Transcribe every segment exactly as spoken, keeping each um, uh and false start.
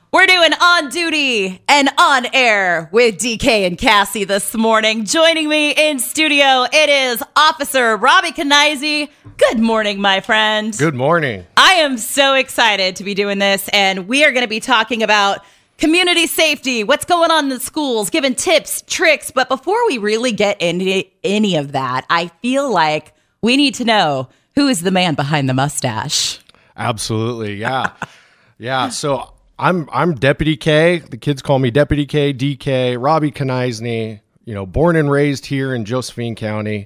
We're doing On Duty and On Air with D K and Cassie this morning. Joining me in studio, it is Officer Robbie Knizy. Good morning, my friend. Good morning. I am so excited to be doing this, and we are going to be talking about community safety, what's going on in the schools, giving tips, tricks. But before we really get into any of that, I feel like we need to know who is the man behind the mustache. Absolutely, yeah. yeah, so I'm I'm Deputy K. The kids call me Deputy K, D K, Robbie Knizy, you know, born and raised here in Josephine County.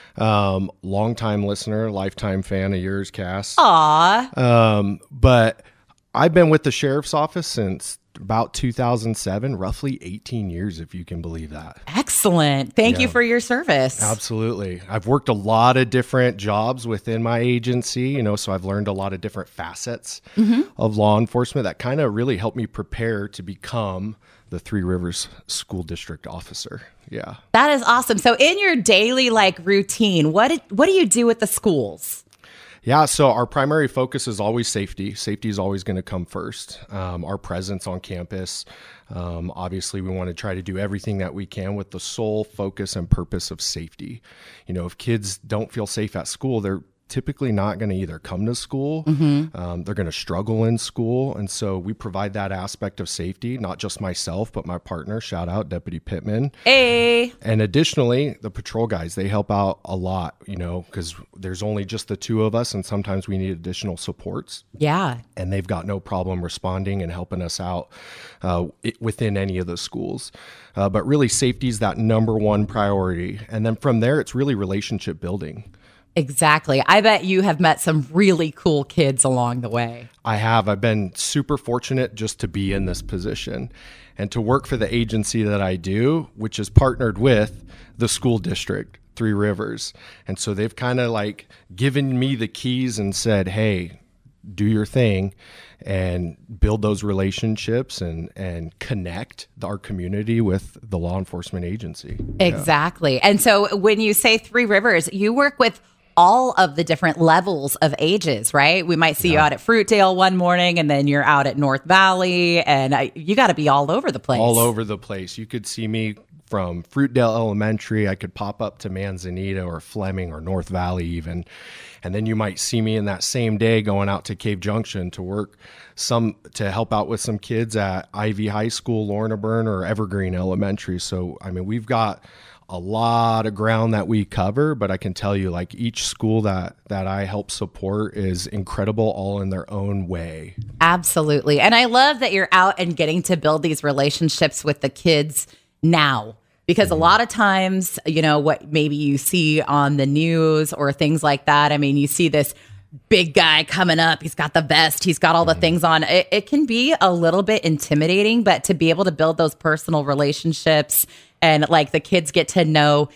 Um, longtime listener, lifetime fan of yours, Cass. Aw. Um, but I've been with the sheriff's office since about two thousand seven, roughly eighteen years, if you can believe that. Excellent. Thank Yeah. you for your service. Absolutely. I've worked a lot of different jobs within my agency, you know, so I've learned a lot of different facets mm-hmm. of law enforcement that kind of really helped me prepare to become the Three Rivers School District officer. Yeah. That is awesome. So in your daily like routine, what did, what do you do with the schools? Yeah, so our primary focus is always safety. Safety is always going to come first. Um, our presence on campus, um, obviously we want to try to do everything that we can with the sole focus and purpose of safety. You know, if kids don't feel safe at school, they're typically not going to either come to school, mm-hmm. um, they're going to struggle in school. And so we provide that aspect of safety, not just myself, but my partner, shout out Deputy Pittman. Hey. And additionally, the patrol guys, they help out a lot, you know, because there's only just the two of us and sometimes we need additional supports. Yeah. And they've got no problem responding and helping us out uh, it, within any of the schools. Uh, but really, safety is that number one priority. And then from there, it's really relationship building. Exactly. I bet you have met some really cool kids along the way. I have. I've been super fortunate just to be in this position and to work for the agency that I do, which is partnered with the school district, Three Rivers. And so they've kind of like given me the keys and said, hey, do your thing and build those relationships and, and connect our community with the law enforcement agency. Exactly. Yeah. And so when you say Three Rivers, you work with all of the different levels of ages, right? We might see yeah. you out at Fruitdale one morning and then you're out at North Valley and I, you got to be all over the place. All over the place. You could see me from Fruitdale Elementary. I could pop up to Manzanita or Fleming or North Valley even. And then you might see me in that same day going out to Cave Junction to work some to help out with some kids at Ivy High School, Lorna Burn, or Evergreen Elementary. So, I mean, we've got a lot of ground that we cover, but I can tell you like each school that, that I help support is incredible all in their own way. Absolutely. And I love that you're out and getting to build these relationships with the kids now, because mm-hmm. a lot of times, you know, what maybe you see on the news or things like that. I mean, you see this big guy coming up. He's got the vest. He's got all the mm-hmm. things on. It, it can be a little bit intimidating, but to be able to build those personal relationships and like the kids get to know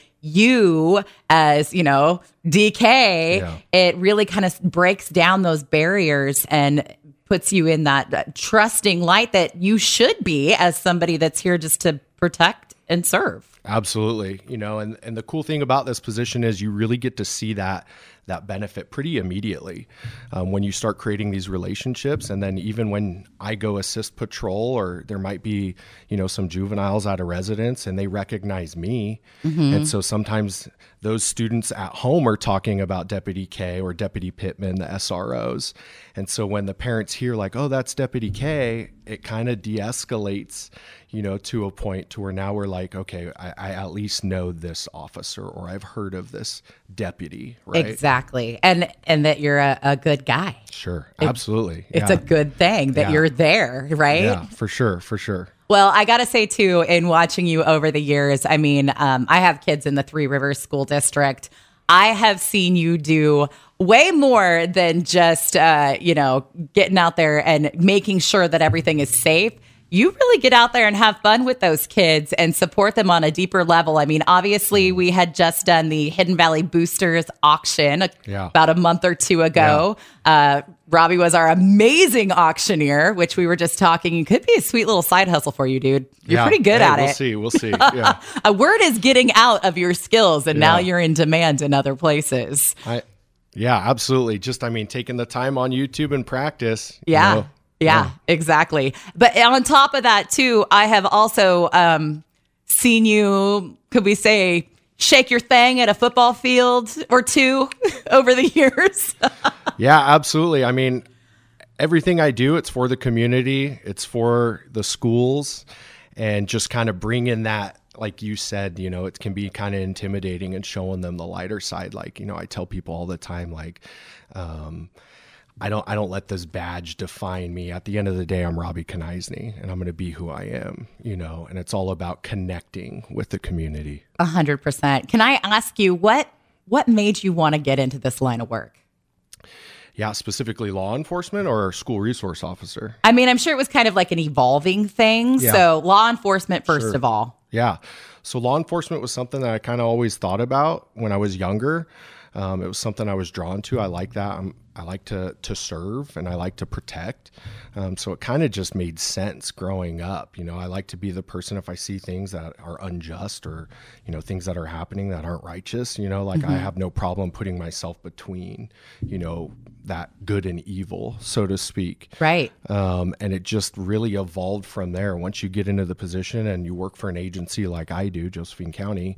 you as, you know, D K, yeah. it really kind of breaks down those barriers and puts you in that, that trusting light that you should be as somebody that's here just to protect and serve. Absolutely. You know, and, and the cool thing about this position is you really get to see that that benefit pretty immediately um, when you start creating these relationships. And then even when I go assist patrol or there might be, you know, some juveniles at a residence and they recognize me. Mm-hmm. And so sometimes those students at home are talking about Deputy K or Deputy Pittman, the S R Os. And so when the parents hear like, oh, that's Deputy K, it kind of de-escalates, you know, to a point to where now we're like, okay, I, I at least know this officer or I've heard of this deputy, right? Exactly. And and that you're a, a good guy. Sure. Absolutely. It, it's yeah. a good thing that yeah. you're there, right? Yeah, for sure. For sure. Well, I got to say, too, in watching you over the years, I mean, um, I have kids in the Three Rivers School District. I have seen you do way more than just, uh, you know, getting out there and making sure that everything is safe. You really get out there and have fun with those kids and support them on a deeper level. I mean, obviously, we had just done the Hidden Valley Boosters auction yeah. about a month or two ago. Yeah. Uh, Robbie was our amazing auctioneer, which we were just talking. It could be a sweet little side hustle for you, dude. You're yeah. pretty good hey, at we'll it. We'll see. We'll see. Yeah. A word is getting out of your skills, and yeah. now you're in demand in other places. I, yeah, absolutely. Just, I mean, taking the time on YouTube and practice. Yeah. You know, Yeah, yeah, exactly. But on top of that, too, I have also um, seen you, could we say, shake your thing at a football field or two over the years. Yeah, absolutely. I mean, everything I do, it's for the community, it's for the schools, and just kind of bring in that, like you said, you know, it can be kind of intimidating and showing them the lighter side. Like, you know, I tell people all the time, like, um, I don't, I don't let this badge define me. At the end of the day, I'm Robbie Kneisny, and I'm going to be who I am, you know, and it's all about connecting with the community. A hundred percent. Can I ask you what, what made you want to get into this line of work? Yeah, specifically law enforcement or school resource officer? I mean, I'm sure it was kind of like an evolving thing. Yeah. So law enforcement, first Sure. of all. Yeah. So law enforcement was something that I kind of always thought about when I was younger. Um, it was something I was drawn to. I like that. I'm, I like to to serve, and I like to protect. Um, so it kind of just made sense growing up. You know, I like to be the person, if I see things that are unjust or, you know, things that are happening that aren't righteous, you know, like mm-hmm. I have no problem putting myself between, you know, that good and evil, so to speak. Right. Um, and it just really evolved from there. Once you get into the position and you work for an agency like I do, Josephine County,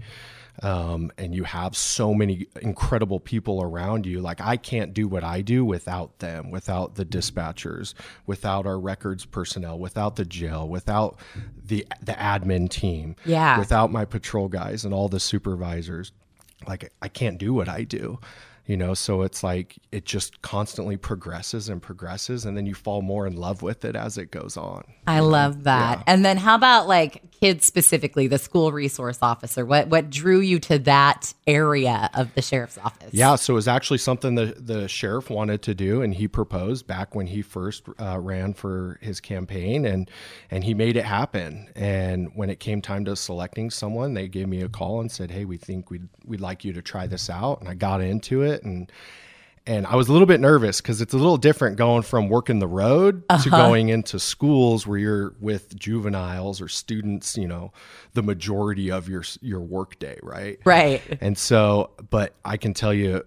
um, and you have so many incredible people around you, like I can't do what I do without them, without the dispatchers, without our records personnel, without the jail, without the the admin team, yeah. without my patrol guys and all the supervisors. Like I can't do what I do. You know, so it's like it just constantly progresses and progresses, and then you fall more in love with it as it goes on. I love that. Yeah. And then how about like kids specifically, the school resource officer? What what drew you to that area of the sheriff's office? Yeah, so it was actually something the, the sheriff wanted to do, and he proposed back when he first uh, ran for his campaign, and and he made it happen. And when it came time to selecting someone, they gave me a call and said, "Hey, we think we'd we'd like you to try this out." And I got into it. And and I was a little bit nervous because it's a little different going from working the road uh-huh. to going into schools where you're with juveniles or students, you know, the majority of your your work day, right? Right. And so, but I can tell you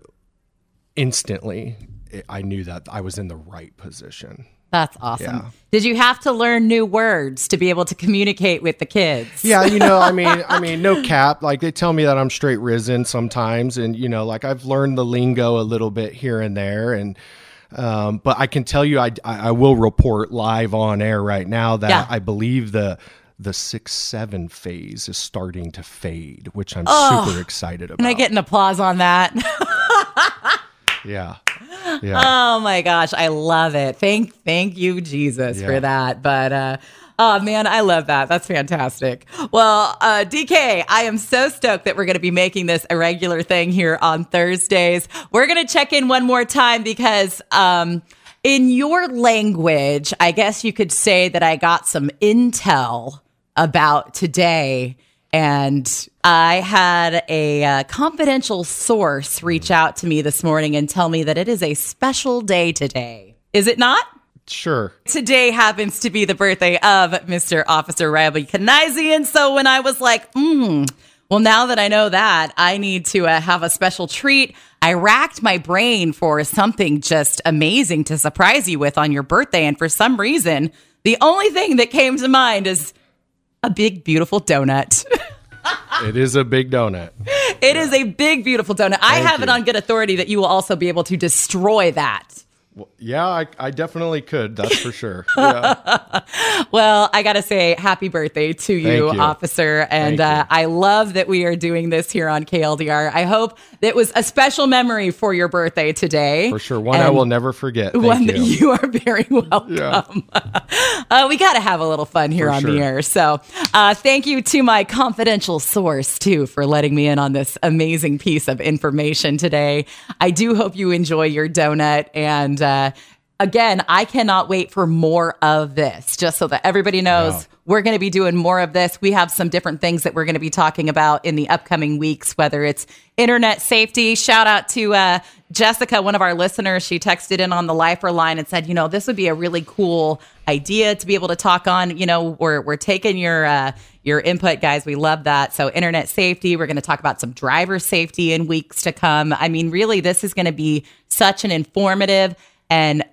instantly, I knew that I was in the right position. That's awesome. Yeah. Did you have to learn new words to be able to communicate with the kids? Yeah, you know, I mean, I mean, no cap. Like they tell me that I'm straight risen sometimes, and you know, like I've learned the lingo a little bit here and there, and um, but I can tell you, I I will report live on air right now that yeah. I believe the the six seven phase is starting to fade, which I'm oh, super excited about. Can I get an applause on that? Yeah. Yeah. Oh my gosh, I love it. Thank thank you, Jesus, yeah. for that. But uh oh man, I love that. That's fantastic. Well, uh D K, I am so stoked that we're going to be making this a regular thing here on Thursdays. We're going to check in one more time because um in your language, I guess you could say that I got some intel about today. And I had a uh, confidential source reach out to me this morning and tell me that it is a special day today. Is it not? Sure. Today happens to be the birthday of Mister Officer Robbie Kneisny. And so when I was like, hmm, well, now that I know that, I need to uh, have a special treat. I racked my brain for something just amazing to surprise you with on your birthday. And for some reason, the only thing that came to mind is a big, beautiful donut. It is a big donut. It yeah. is a big, beautiful donut. Thank I have you. It on good authority that you will also be able to destroy that. Well, yeah, I, I definitely could. That's for sure. Yeah. Well, I got to say happy birthday to you, you. Officer. And uh, you. I love that we are doing this here on K L D R. I hope that was a special memory for your birthday today. For sure. One and I will never forget. Thank one you. That you are very welcome. Yeah. uh, we got to have a little fun here for on sure. the air. So uh, thank you to my confidential source, too, for letting me in on this amazing piece of information today. I do hope you enjoy your donut. And uh, again, I cannot wait for more of this, just so that everybody knows wow. we're going to be doing more of this. We have some different things that we're going to be talking about in the upcoming weeks, whether it's internet safety. Shout out to uh, Jessica, one of our listeners. She texted in on the Lifer line and said, you know, this would be a really cool idea to be able to talk on. You know, we're we're taking your uh, your input, guys. We love that. So internet safety, we're going to talk about some driver safety in weeks to come. I mean, really, this is going to be such an informative and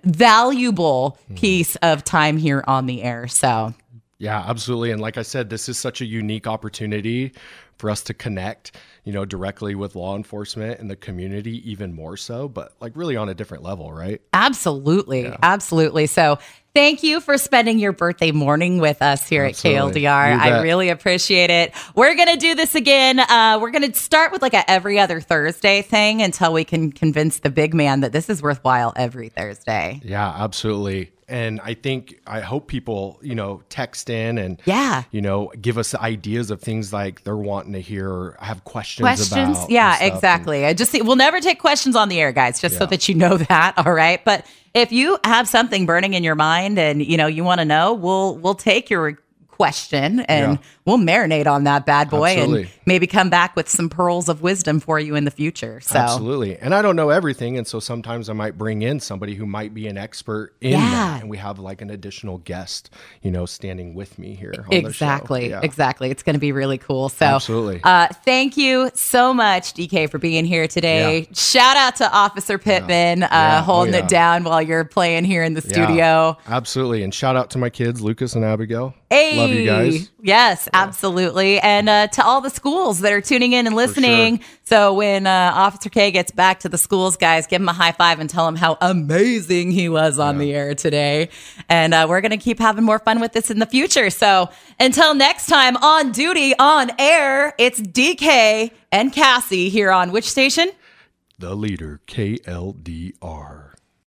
valuable piece of time here on the air. So yeah, absolutely. And like I said, this is such a unique opportunity for us to connect, you know, directly with law enforcement and the community, even more so, but like really on a different level, right? Absolutely. Yeah. Absolutely. So thank you for spending your birthday morning with us here Absolutely. at K L D R. You I bet. really appreciate it. We're going to do this again. Uh, we're going to start with like a every other Thursday thing until we can convince the big man that this is worthwhile every Thursday. Yeah, absolutely. And I think, I hope people, you know, text in and, Yeah. you know, give us ideas of things like they're wanting to hear or have questions, Questions? about. Yeah, and stuff. exactly. I just we'll never take questions on the air, guys, just so Yeah. that you know that. All right. But if you have something burning in your mind and you know you want to know, we'll we'll take your question and Yeah. we'll marinate on that bad boy Absolutely. and maybe come back with some pearls of wisdom for you in the future. So Absolutely. And I don't know everything. And so sometimes I might bring in somebody who might be an expert in Yeah. that. And we have like an additional guest, you know, standing with me here. On exactly, the show. Yeah. exactly. It's going to be really cool. So Absolutely. Uh, thank you so much, D K, for being here today. Yeah. Shout out to Officer Pittman uh, Yeah. Oh, holding yeah. it down while you're playing here in the Yeah, studio. absolutely. And shout out to my kids, Lucas and Abigail. Hey, Love you guys. Yes, absolutely. And uh, to all the schools that are tuning in and listening. So when uh, Officer K gets back to the schools, guys, give him a high five and tell him how amazing he was on the air today. And uh, we're going to keep having more fun with this in the future. So until next time on duty on air, it's D K and Cassie here on which station? The leader, K L D R.